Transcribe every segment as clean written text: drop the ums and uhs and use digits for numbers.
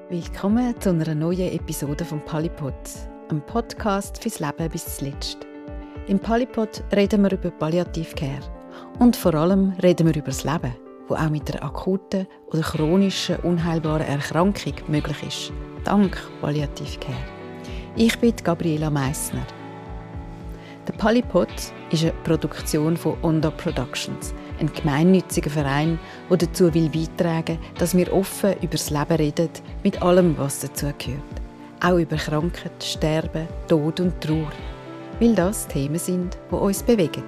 Willkommen zu einer neuen Episode vom Polypod, einem Podcast fürs Leben bis zuletzt. Im Polypod reden wir über Palliative Care und vor allem reden wir über das Leben, das auch mit einer akuten oder chronischen, unheilbaren Erkrankung möglich ist, dank Palliative Care. Ich bin Gabriela Meissner. Der Polypod ist eine Produktion von Onda Productions, ein gemeinnütziger Verein, der dazu beitragen will, dass wir offen über das Leben reden, mit allem, was dazu gehört. Auch über Krankheit, Sterben, Tod und Trauer, weil das Themen sind, die uns bewegen.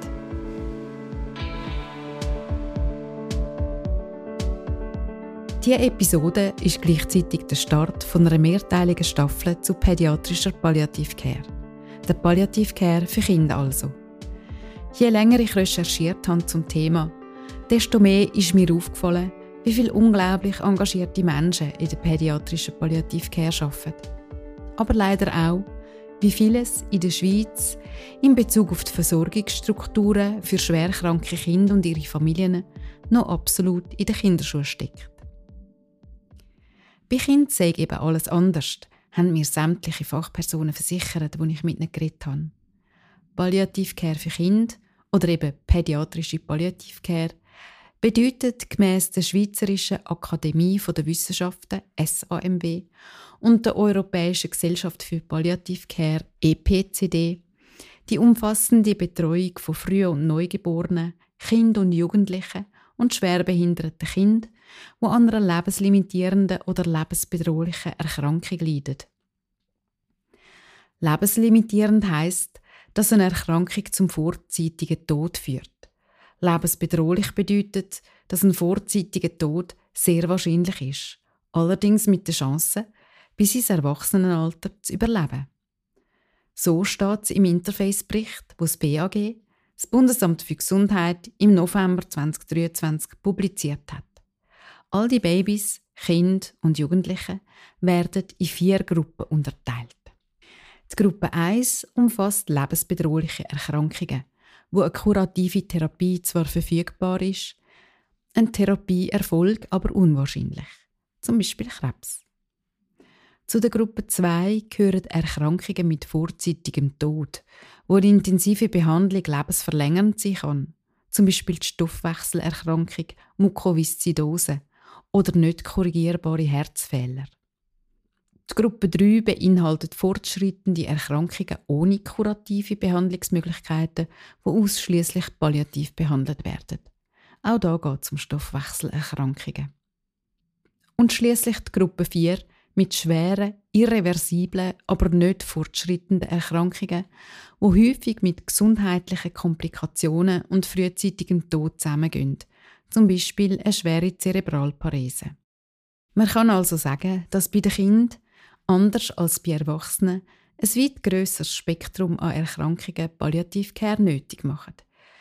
Diese Episode ist gleichzeitig der Start von einer mehrteiligen Staffel zu pädiatrischer Palliative Care. Der Palliative Care für Kinder also. Je länger ich recherchiert habe zum Thema, desto mehr ist mir aufgefallen, wie viele unglaublich engagierte Menschen in der pädiatrischen Palliative Care arbeiten. Aber leider auch, wie vieles in der Schweiz in Bezug auf die Versorgungsstrukturen für schwerkranke Kinder und ihre Familien noch absolut in den Kinderschuhen steckt. Bei Kindern sei eben alles anders, haben mir sämtliche Fachpersonen versichert, die ich mit ihnen geredet habe. Palliative Care für Kinder oder eben pädiatrische Palliative Care bedeutet gemäss der Schweizerischen Akademie der Wissenschaften (SAMW) und der Europäischen Gesellschaft für Palliative Care (EPCD) die umfassende Betreuung von Früh- und Neugeborenen, Kindern und Jugendlichen und schwerbehinderten Kindern, die an einer lebenslimitierenden oder lebensbedrohlichen Erkrankung leiden. Lebenslimitierend heisst, dass eine Erkrankung zum vorzeitigen Tod führt. Lebensbedrohlich bedeutet, dass ein vorzeitiger Tod sehr wahrscheinlich ist, allerdings mit der Chance, bis ins Erwachsenenalter zu überleben. So steht es im Interface-Bericht, wo das BAG, das Bundesamt für Gesundheit, im November 2023 publiziert hat. All die Babys, Kinder und Jugendliche werden in 4 Gruppen unterteilt. Die Gruppe 1 umfasst lebensbedrohliche Erkrankungen, wo eine kurative Therapie zwar verfügbar ist, ein Therapieerfolg aber unwahrscheinlich, zum Beispiel Krebs. Zu der Gruppe 2 gehören Erkrankungen mit vorzeitigem Tod, wo die intensive Behandlung lebensverlängernd sein kann, zum Beispiel die Stoffwechselerkrankung Mukoviszidose oder nicht korrigierbare Herzfehler. Die Gruppe 3 beinhaltet fortschreitende Erkrankungen ohne kurative Behandlungsmöglichkeiten, die ausschließlich palliativ behandelt werden. Auch da geht es um Stoffwechselerkrankungen. Und schließlich die Gruppe 4 mit schweren, irreversiblen, aber nicht fortschreitenden Erkrankungen, die häufig mit gesundheitlichen Komplikationen und frühzeitigem Tod zusammengehen, zum Beispiel eine schwere Zerebralparese. Man kann also sagen, dass bei den Kindern, anders als bei Erwachsenen, ein weit grösseres Spektrum an Erkrankungen Palliative Care nötig machen.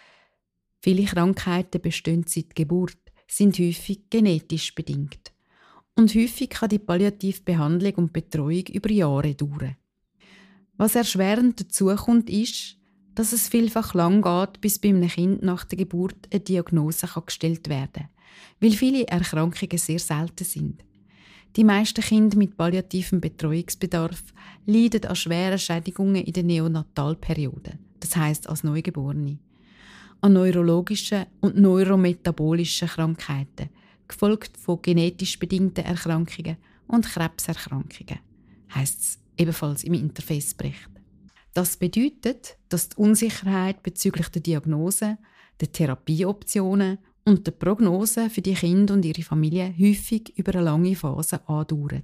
Viele Krankheiten bestehen seit Geburt, sind häufig genetisch bedingt. Und häufig kann die palliative Behandlung und Betreuung über Jahre dauern. Was erschwerend dazukommt, ist, dass es vielfach lang geht, bis bei einem Kind nach der Geburt eine Diagnose gestellt werden kann, weil viele Erkrankungen sehr selten sind. Die meisten Kinder mit palliativem Betreuungsbedarf leiden an schweren Schädigungen in der Neonatalperiode, das heisst als Neugeborene, an neurologischen und neurometabolischen Krankheiten, gefolgt von genetisch bedingten Erkrankungen und Krebserkrankungen, heisst es ebenfalls im Interface-Bericht. Das bedeutet, dass die Unsicherheit bezüglich der Diagnose, der Therapieoptionen und der Prognose für die Kinder und ihre Familie häufig über eine lange Phase andauert.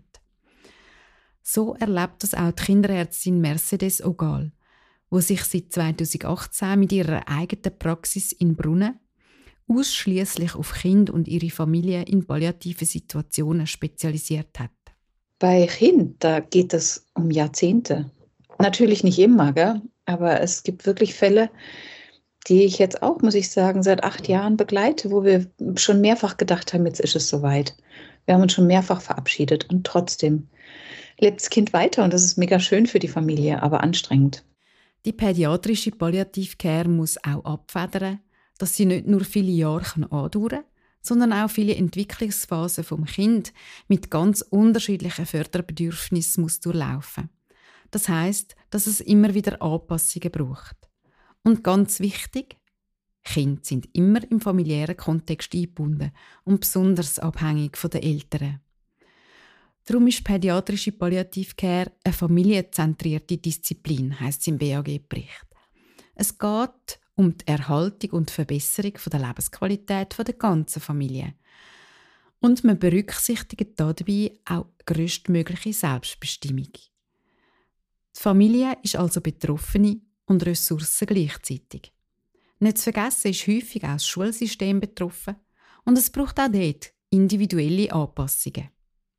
So erlebt das auch die Kinderärztin Mercedes Ogal, die sich seit 2018 mit ihrer eigenen Praxis in Brunnen ausschließlich auf Kinder und ihre Familie in palliativen Situationen spezialisiert hat. Bei Kindern, da geht es um Jahrzehnte. Natürlich nicht immer, gell? Aber es gibt wirklich Fälle, die ich jetzt auch, muss ich sagen, seit 8 Jahren begleite, wo wir schon mehrfach gedacht haben, jetzt ist es soweit. Wir haben uns schon mehrfach verabschiedet und trotzdem lebt das Kind weiter und das ist mega schön für die Familie, aber anstrengend. Die pädiatrische Palliative Care muss auch abfedern, dass sie nicht nur viele Jahre andauern kann, sondern auch viele Entwicklungsphasen vom Kind mit ganz unterschiedlichen Förderbedürfnissen muss durchlaufen. Das heisst, dass es immer wieder Anpassungen braucht. Und ganz wichtig, Kinder sind immer im familiären Kontext eingebunden und besonders abhängig von den Eltern. Darum ist pädiatrische Palliative Care eine familienzentrierte Disziplin, heisst es im BAG-Bericht. Es geht um die Erhaltung und Verbesserung der Lebensqualität der ganzen Familie. Und man berücksichtigt dabei auch grösstmögliche Selbstbestimmung. Die Familie ist also Betroffene und Ressourcen gleichzeitig. Nicht zu vergessen ist häufig auch das Schulsystem betroffen und es braucht auch dort individuelle Anpassungen.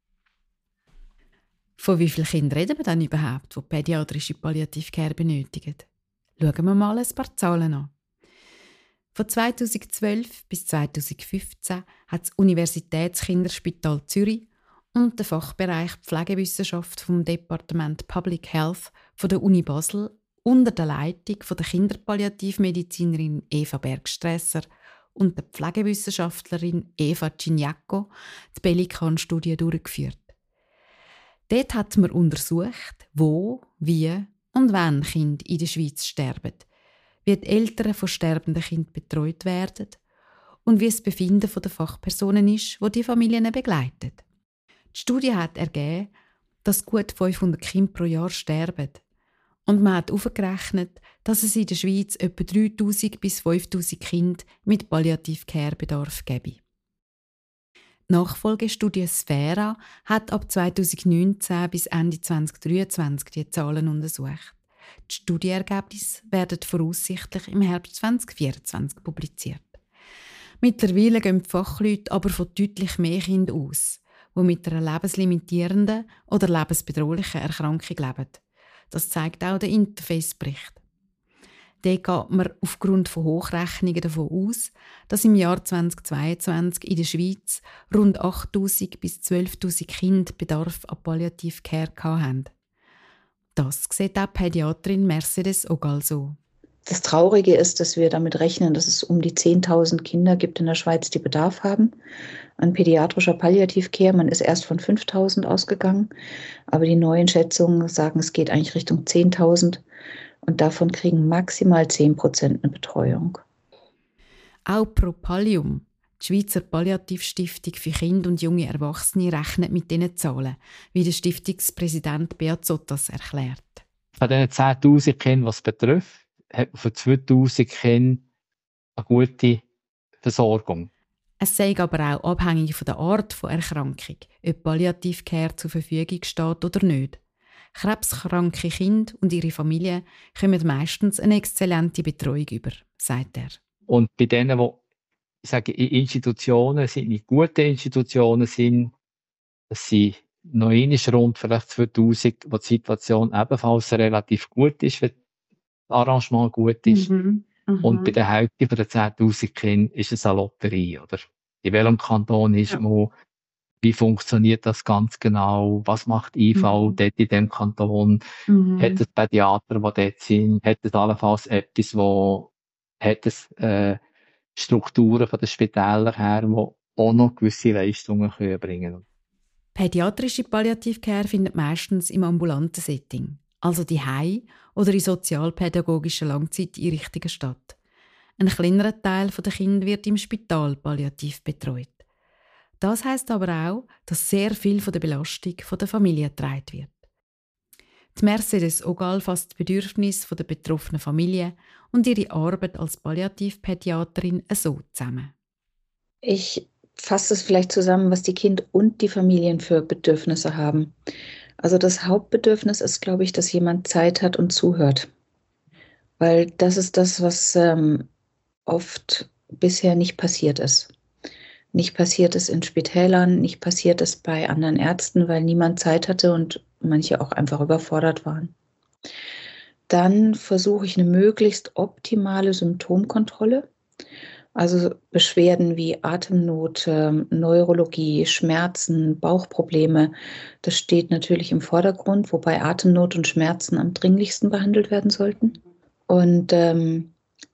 Von wie vielen Kindern reden wir denn überhaupt, die pädiatrische Palliative Care benötigen? Schauen wir mal ein paar Zahlen an. Von 2012 bis 2015 hat das Universitätskinderspital Zürich und der Fachbereich Pflegewissenschaft vom Departement Public Health von der Uni Basel unter der Leitung von der Kinderpalliativmedizinerin Eva Bergstresser und der Pflegewissenschaftlerin Eva Ciniacco die Pelikan-Studie durchgeführt. Dort hat man untersucht, wo, wie und wann Kinder in der Schweiz sterben, wie die Eltern von sterbenden Kindern betreut werden und wie das Befinden der Fachpersonen ist, die Familien begleiten. Die Studie hat ergeben, dass gut 500 Kinder pro Jahr sterben. Und man hat aufgerechnet, dass es in der Schweiz etwa 3000 bis 5000 Kinder mit Palliative-Care-Bedarf gäbe. Die Nachfolgestudie Sphera hat ab 2019 bis Ende 2023 die Zahlen untersucht. Die Studienergebnisse werden voraussichtlich im Herbst 2024 publiziert. Mittlerweile gehen die Fachleute aber von deutlich mehr Kindern aus, die mit einer lebenslimitierenden oder lebensbedrohlichen Erkrankung leben. Das zeigt auch der Interface-Bericht. Dort geht man aufgrund von Hochrechnungen davon aus, dass im Jahr 2022 in der Schweiz rund 8'000 bis 12'000 Kinder Bedarf an Palliative Care hatten. Das sieht auch Pädiatrin Mercedes Ogal so. Das Traurige ist, dass wir damit rechnen, dass es um die 10.000 Kinder gibt in der Schweiz, die Bedarf haben an pädiatrischer Palliative Care. Man ist erst von 5.000 ausgegangen, aber die neuen Schätzungen sagen, es geht eigentlich Richtung 10.000 und davon kriegen maximal 10% eine Betreuung. Auch Propallium, die Schweizer Palliativstiftung für Kinder und junge Erwachsene, rechnet mit diesen Zahlen, wie der Stiftungspräsident Beat Zottas erklärt. Von diesen 10.000 Kindern, die es betrifft, hat man für 2'000 Kinder eine gute Versorgung. Es sei aber auch abhängig von der Art von Erkrankung, ob Palliative Care zur Verfügung steht oder nicht. Krebskranke Kinder und ihre Familie kommen meistens eine exzellente Betreuung über, sagt er. Und bei denen, die ich sage, in Institutionen sind, nicht gute Institutionen sind, dass sie noch einmal rund vielleicht 2'000, wo die Situation ebenfalls relativ gut ist, wenn das Arrangement gut ist. Und bei der Hälfte von den 10.000 Kindern ist es eine Lotterie, oder? In welchem Kanton ist man? Wie funktioniert das ganz genau? Was macht IV dort in dem Kanton? Hat es Pädiater, die dort sind? Hat es allenfalls etwas, hat es Strukturen von den Spitälern her, die auch noch gewisse Leistungen bringen können? Pädiatrische Palliative Care findet meistens im ambulanten Setting, also daheim oder in sozialpädagogischen Langzeiteinrichtungen statt. Ein kleinerer Teil der Kinder wird im Spital palliativ betreut. Das heisst aber auch, dass sehr viel von der Belastung der Familie getragen wird. Die Mercedes Ogal fasst die Bedürfnisse der betroffenen Familie und ihre Arbeit als Palliativpädiaterin so zusammen. Ich fasse es vielleicht zusammen, was die Kinder und die Familien für Bedürfnisse haben. Also das Hauptbedürfnis ist, glaube ich, dass jemand Zeit hat und zuhört. Weil das ist das, was oft bisher nicht passiert ist. Nicht passiert ist in Spitälern, nicht passiert ist bei anderen Ärzten, weil niemand Zeit hatte und manche auch einfach überfordert waren. Dann versuche ich eine möglichst optimale Symptomkontrolle. Also Beschwerden wie Atemnot, Neurologie, Schmerzen, Bauchprobleme, das steht natürlich im Vordergrund, wobei Atemnot und Schmerzen am dringlichsten behandelt werden sollten. Und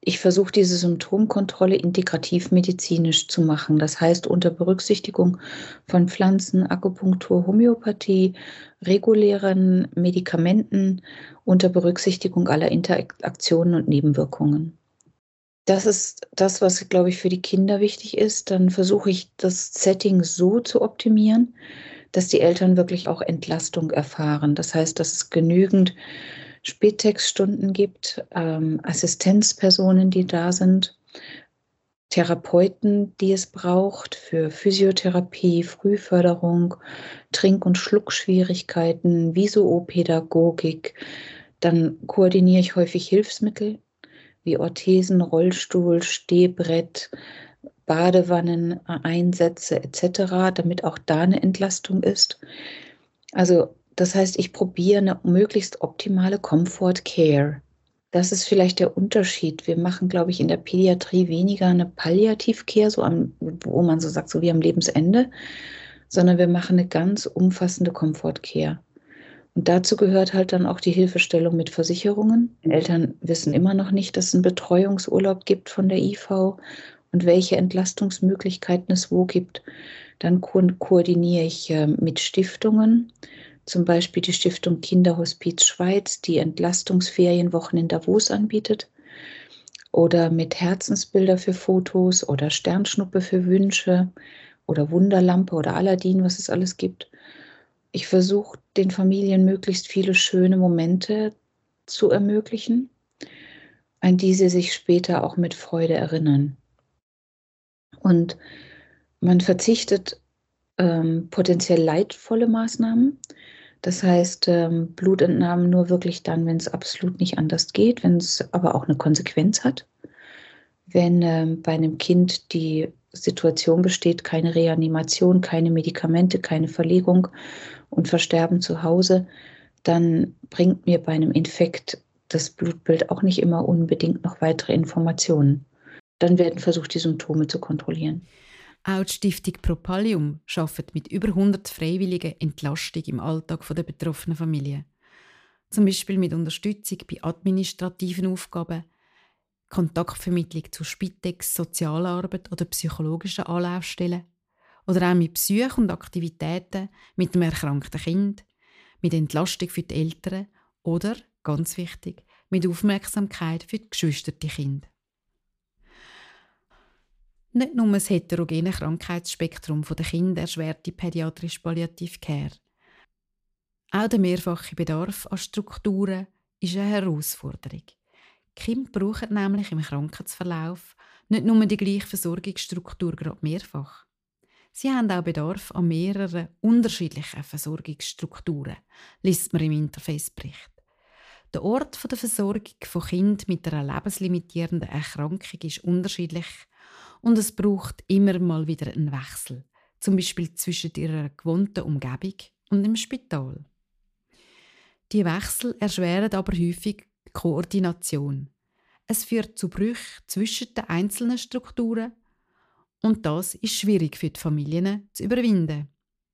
ich versuche diese Symptomkontrolle integrativmedizinisch zu machen. Das heißt, unter Berücksichtigung von Pflanzen, Akupunktur, Homöopathie, regulären Medikamenten, unter Berücksichtigung aller Interaktionen und Nebenwirkungen. Das ist das, was, glaube ich, für die Kinder wichtig ist. Dann versuche ich, das Setting so zu optimieren, dass die Eltern wirklich auch Entlastung erfahren. Das heißt, dass es genügend Spättextstunden gibt, Assistenzpersonen, die da sind, Therapeuten, die es braucht für Physiotherapie, Frühförderung, Trink- und Schluckschwierigkeiten, Visuopädagogik. Dann koordiniere ich häufig Hilfsmittel wie Orthesen, Rollstuhl, Stehbrett, Badewannen, Einsätze etc., damit auch da eine Entlastung ist. Also das heißt, ich probiere eine möglichst optimale Comfort Care. Das ist vielleicht der Unterschied. Wir machen, glaube ich, in der Pädiatrie weniger eine Palliativ-Care, wo man so sagt, so wie am Lebensende, sondern wir machen eine ganz umfassende Comfort Care. Und dazu gehört halt dann auch die Hilfestellung mit Versicherungen. Eltern wissen immer noch nicht, dass es einen Betreuungsurlaub gibt von der IV und welche Entlastungsmöglichkeiten es wo gibt. Dann koordiniere ich mit Stiftungen, zum Beispiel die Stiftung Kinderhospiz Schweiz, die Entlastungsferienwochen in Davos anbietet, oder mit Herzensbilder für Fotos oder Sternschnuppe für Wünsche oder Wunderlampe oder Aladdin, was es alles gibt. Ich versuche, den Familien möglichst viele schöne Momente zu ermöglichen, an die sie sich später auch mit Freude erinnern. Und man verzichtet potenziell leidvolle Maßnahmen. Das heißt, Blutentnahmen nur wirklich dann, wenn es absolut nicht anders geht, wenn es aber auch eine Konsequenz hat. Wenn bei einem Kind die Situation besteht, keine Reanimation, keine Medikamente, keine Verlegung und Versterben zu Hause, dann bringt mir bei einem Infekt das Blutbild auch nicht immer unbedingt noch weitere Informationen. Dann werden versucht, die Symptome zu kontrollieren. Auch die Stiftung Propalium arbeitet mit über 100 Freiwilligen Entlastung im Alltag der betroffenen Familie. Zum Beispiel mit Unterstützung bei administrativen Aufgaben, Kontaktvermittlung zu Spitex, Sozialarbeit oder psychologischen Anlaufstellen oder auch mit Besuch und Aktivitäten mit dem erkrankten Kind, mit Entlastung für die Eltern oder, ganz wichtig, mit Aufmerksamkeit für die geschwisterte Kinder. Nicht nur das heterogene Krankheitsspektrum der Kinder erschwert die pädiatrische Palliativ-Care. Auch der mehrfache Bedarf an Strukturen ist eine Herausforderung. Die Kinder brauchen nämlich im Krankheitsverlauf nicht nur die gleiche Versorgungsstruktur gerade mehrfach. Sie haben auch Bedarf an mehreren unterschiedlichen Versorgungsstrukturen, liest man im Interface-Bericht. Der Ort der Versorgung von Kindern mit einer lebenslimitierenden Erkrankung ist unterschiedlich und es braucht immer mal wieder einen Wechsel, zum Beispiel zwischen ihrer gewohnten Umgebung und dem Spital. Die Wechsel erschweren aber häufig die Koordination. Es führt zu Brüchen zwischen den einzelnen Strukturen und das ist schwierig für die Familien zu überwinden.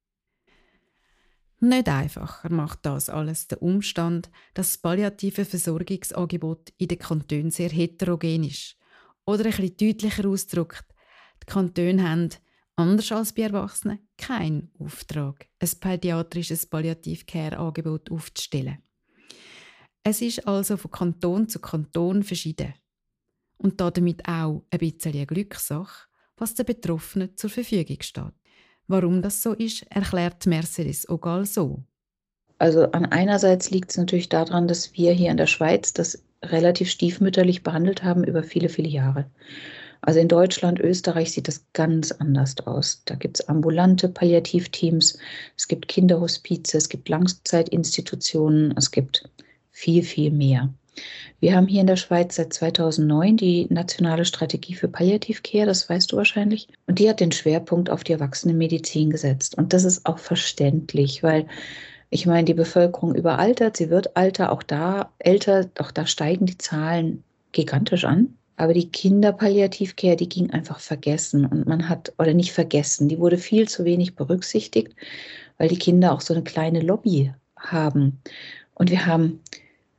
Nicht einfacher macht das alles der Umstand, dass das palliative Versorgungsangebot in den Kantonen sehr heterogen ist. Oder ein bisschen deutlicher ausgedrückt, die Kantone haben, anders als bei Erwachsenen, keinen Auftrag, ein pädiatrisches Palliativ-Care-Angebot aufzustellen. Es ist also von Kanton zu Kanton verschieden. Und damit auch ein bisschen eine Glückssache, was den Betroffenen zur Verfügung steht. Warum das so ist, erklärt Mercedes Ogal so. Also einerseits liegt es natürlich daran, dass wir hier in der Schweiz das relativ stiefmütterlich behandelt haben über viele, viele Jahre. Also in Deutschland, Österreich sieht das ganz anders aus. Da gibt es ambulante Palliativteams, es gibt Kinderhospize, es gibt Langzeitinstitutionen, es gibt viel, viel mehr. Wir haben hier in der Schweiz seit 2009 die nationale Strategie für Palliativ-Care, das weißt du wahrscheinlich. Und die hat den Schwerpunkt auf die Erwachsenenmedizin gesetzt. Und das ist auch verständlich, weil ich meine, die Bevölkerung überaltert, sie wird älter, auch da steigen die Zahlen gigantisch an. Aber die Kinderpalliativ-Care, die ging einfach vergessen. Und nicht vergessen, die wurde viel zu wenig berücksichtigt, weil die Kinder auch so eine kleine Lobby haben. Und wir haben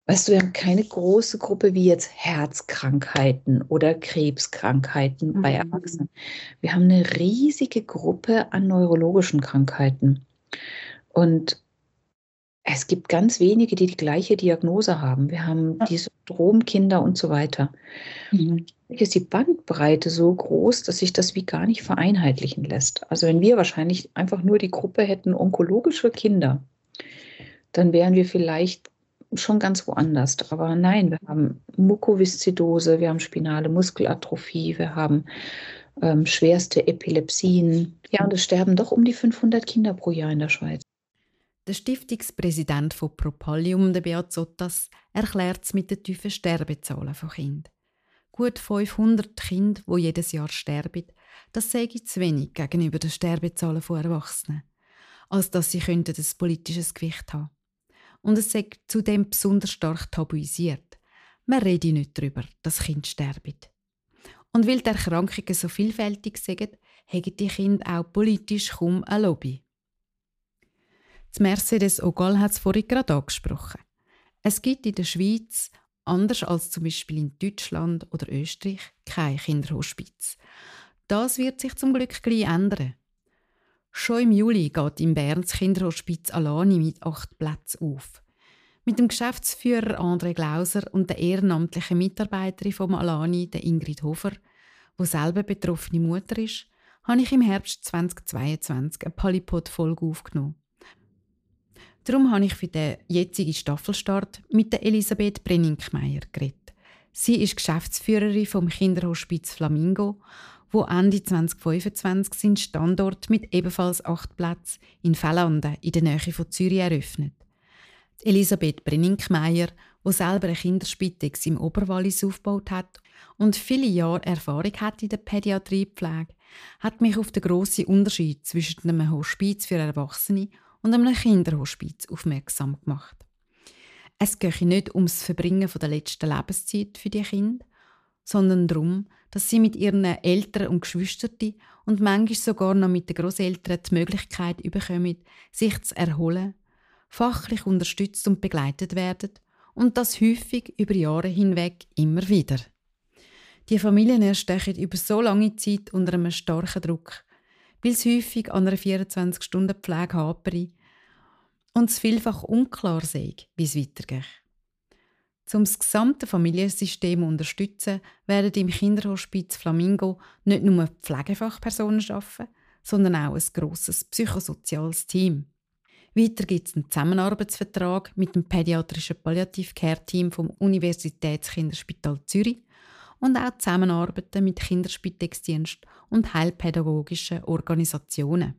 Weißt du, wir haben keine große Gruppe wie jetzt Herzkrankheiten oder Krebskrankheiten bei Erwachsenen. Wir haben eine riesige Gruppe an neurologischen Krankheiten. Und es gibt ganz wenige, die die gleiche Diagnose haben. Wir haben die Syndromkinder und so weiter. Hier ist die Bandbreite so groß, dass sich das wie gar nicht vereinheitlichen lässt. Also wenn wir wahrscheinlich einfach nur die Gruppe hätten onkologische Kinder, dann wären wir vielleicht schon ganz woanders. Aber nein, wir haben Mukoviszidose, wir haben spinale Muskelatrophie, wir haben schwerste Epilepsien. Ja, und es sterben doch um die 500 Kinder pro Jahr in der Schweiz. Der Stiftungspräsident von Propallium, der Beat Sottas, erklärt es mit den tiefen Sterbezahlen von Kindern. Gut 500 Kinder, die jedes Jahr sterben, das sei zu wenig gegenüber den Sterbezahlen von Erwachsenen, als dass sie ein politisches Gewicht haben. Und es sei zudem besonders stark tabuisiert. Man rede nicht darüber, dass Kinder sterben. Und weil die Erkrankungen so vielfältig sind, haben die Kinder auch politisch kaum eine Lobby. Das Mercedes Ogal hat es vorhin gerade angesprochen. Es gibt in der Schweiz, anders als zum Beispiel in Deutschland oder Österreich, kein Kinderhospiz. Das wird sich zum Glück gleich ändern. Schon im Juli geht in Bern das Kinderhospiz Alani mit 8 Plätzen auf. Mit dem Geschäftsführer André Glauser und der ehrenamtlichen Mitarbeiterin vom Alani, der Ingrid Hofer, die selber betroffene Mutter ist, habe ich im Herbst 2022 eine Polypod-Folge aufgenommen. Darum habe ich für den jetzigen Staffelstart mit der Elisabeth Brenninkmeier geredet. Sie ist Geschäftsführerin vom Kinderhospiz Flamingo, wo Ende 2025 seinen Standort mit ebenfalls 8 Plätzen in Fellanden in der Nähe von Zürich eröffnet. Elisabeth Brenninkmeier, die selber eine Kinderspitex im Oberwallis aufgebaut hat und viele Jahre Erfahrung hat in der Pädiatriepflege, hat mich auf den grossen Unterschied zwischen einem Hospiz für Erwachsene und einem Kinderhospiz aufmerksam gemacht. Es gehe nicht ums Verbringen der letzten Lebenszeit für die Kinder, sondern darum, dass sie mit ihren Eltern und Geschwistern und manchmal sogar noch mit den Grosseltern die Möglichkeit bekommen, sich zu erholen, fachlich unterstützt und begleitet werden und das häufig über Jahre hinweg immer wieder. Die Familien stechen über so lange Zeit unter einem starken Druck, weil es häufig an einer 24-Stunden-Pflege hapere und es vielfach unklar sei, wie es weitergeht. Um das gesamte Familiensystem zu unterstützen, werden im Kinderhospiz Flamingo nicht nur Pflegefachpersonen arbeiten, sondern auch ein grosses psychosoziales Team. Weiter gibt es einen Zusammenarbeitsvertrag mit dem pädiatrischen Palliative-Care-Team vom Universitätskinderspital Zürich und auch Zusammenarbeiten mit Kinderspitexdienst und heilpädagogischen Organisationen.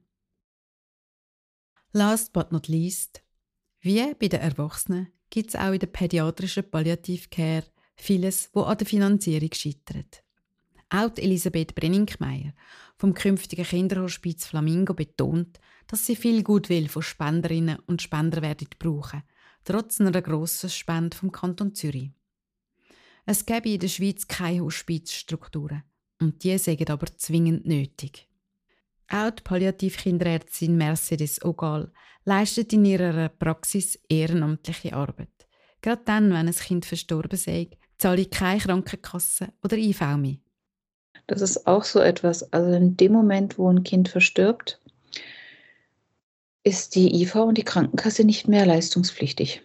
Last but not least, wie bei den Erwachsenen gibt es auch in der pädiatrischen Palliative-Care vieles, wo an der Finanzierung scheitert. Auch Elisabeth Brenninkmeier vom künftigen Kinderhospiz Flamingo betont, dass sie viel Gutwill von Spenderinnen und Spendern werden brauchen, trotz einer grossen Spende vom Kanton Zürich. Es gäbe in der Schweiz keine Hospizstrukturen und die seien aber zwingend nötig. Auch die Palliativkinderärztin Mercedes Ogal leistet in ihrer Praxis ehrenamtliche Arbeit. Gerade dann, wenn ein Kind verstorben sei, zahle ich keine Krankenkasse oder IV mehr. Das ist auch so etwas. Also in dem Moment, wo ein Kind verstirbt, ist die IV und die Krankenkasse nicht mehr leistungspflichtig.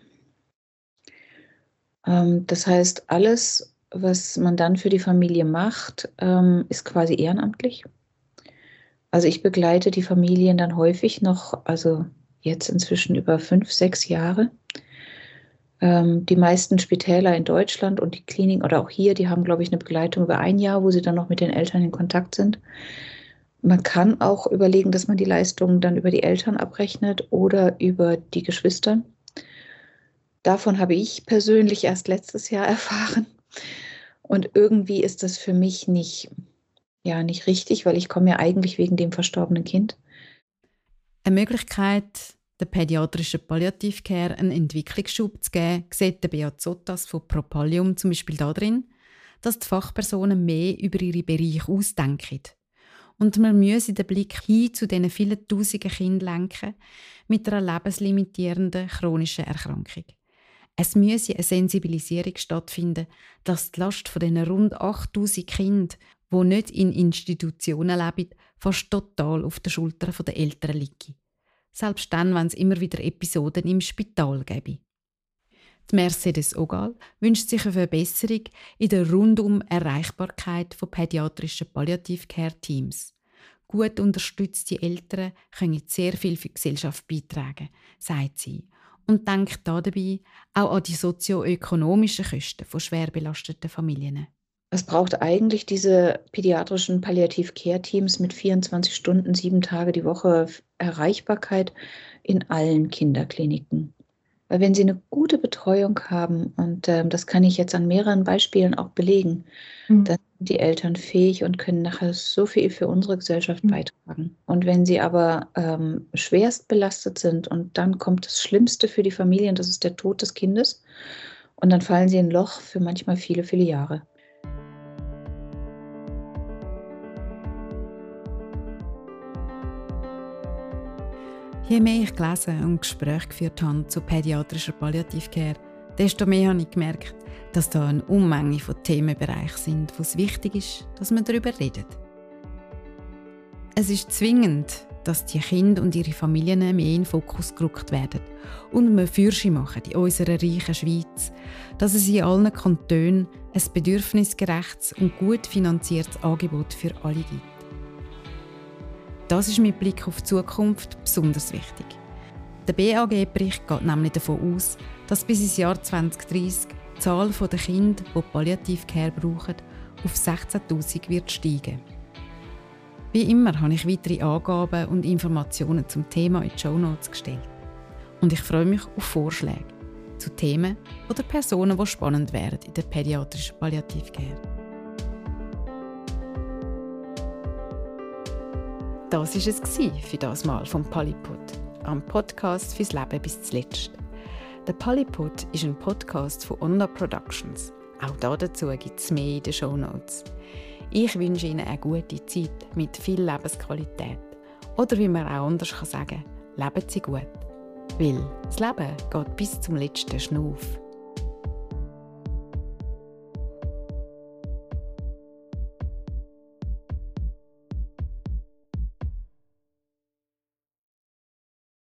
Das heißt, alles, was man dann für die Familie macht, ist quasi ehrenamtlich. Also ich begleite die Familien dann häufig noch, also jetzt inzwischen über 5, 6 Jahre. Die meisten Spitäler in Deutschland und die Kliniken oder auch hier, die haben, glaube ich, eine Begleitung über 1 Jahr, wo sie dann noch mit den Eltern in Kontakt sind. Man kann auch überlegen, dass man die Leistungen dann über die Eltern abrechnet oder über die Geschwister. Davon habe ich persönlich erst letztes Jahr erfahren. Und irgendwie ist das für mich nicht richtig, weil ich komme ja eigentlich wegen dem verstorbenen Kind. Eine Möglichkeit, der pädiatrischen Palliative-Care einen Entwicklungsschub zu geben, sieht der Beat Sottas von Propallium zum Beispiel darin, dass die Fachpersonen mehr über ihre Bereiche ausdenken. Und man müsse den Blick hin zu diesen vielen tausenden Kindern lenken mit einer lebenslimitierenden chronischen Erkrankung. Es müsse eine Sensibilisierung stattfinden, dass die Last von diesen rund 8000 Kindern, die nicht in Institutionen leben, fast total auf den Schultern der Eltern liegt. Selbst dann, wenn es immer wieder Episoden im Spital gäbe. Die Mercedes Ogal wünscht sich eine Verbesserung in der rundum Erreichbarkeit von pädiatrischen Palliative-Care-Teams. Gut unterstützte Eltern können sehr viel für die Gesellschaft beitragen, sagt sie, und denkt dabei auch an die sozioökonomischen Kosten von schwer belasteten Familien. Es braucht eigentlich diese pädiatrischen Palliative-Care-Teams mit 24 Stunden, 7 Tage die Woche Erreichbarkeit in allen Kinderkliniken. Weil wenn sie eine gute Betreuung haben, und das kann ich jetzt an mehreren Beispielen auch belegen, dann sind die Eltern fähig und können nachher so viel für unsere Gesellschaft beitragen. Und wenn sie aber schwerst belastet sind und dann kommt das Schlimmste für die Familien, das ist der Tod des Kindes, und dann fallen sie in ein Loch für manchmal viele, viele Jahre. Je mehr ich gelesen und Gespräche geführt habe zu pädiatrischer Palliative-Care, desto mehr habe ich gemerkt, dass da eine Unmenge von Themenbereichen sind, wo es wichtig ist, dass man darüber redet. Es ist zwingend, dass die Kinder und ihre Familien mehr in den Fokus gerückt werden und wir Fürsche machen in unserer reichen Schweiz, dass es in allen Kantonen ein bedürfnisgerechtes und gut finanziertes Angebot für alle gibt. Das ist mit Blick auf die Zukunft besonders wichtig. Der BAG-Bericht geht nämlich davon aus, dass bis ins Jahr 2030 die Zahl der Kinder, die Palliative Care brauchen, auf 16'000 wird steigen. Wie immer habe ich weitere Angaben und Informationen zum Thema in die Shownotes gestellt. Und ich freue mich auf Vorschläge zu Themen oder Personen, die spannend wären in der pädiatrischen Palliative Care. Das war es für das Mal vom Polypod, am Podcast fürs Leben bis zuletzt. Der Polypod ist ein Podcast von Onda Productions. Auch dazu gibt es mehr in den Shownotes. Ich wünsche Ihnen eine gute Zeit mit viel Lebensqualität. Oder wie man auch anders sagen kann, leben Sie gut. Weil das Leben geht bis zum letzten Schnuff.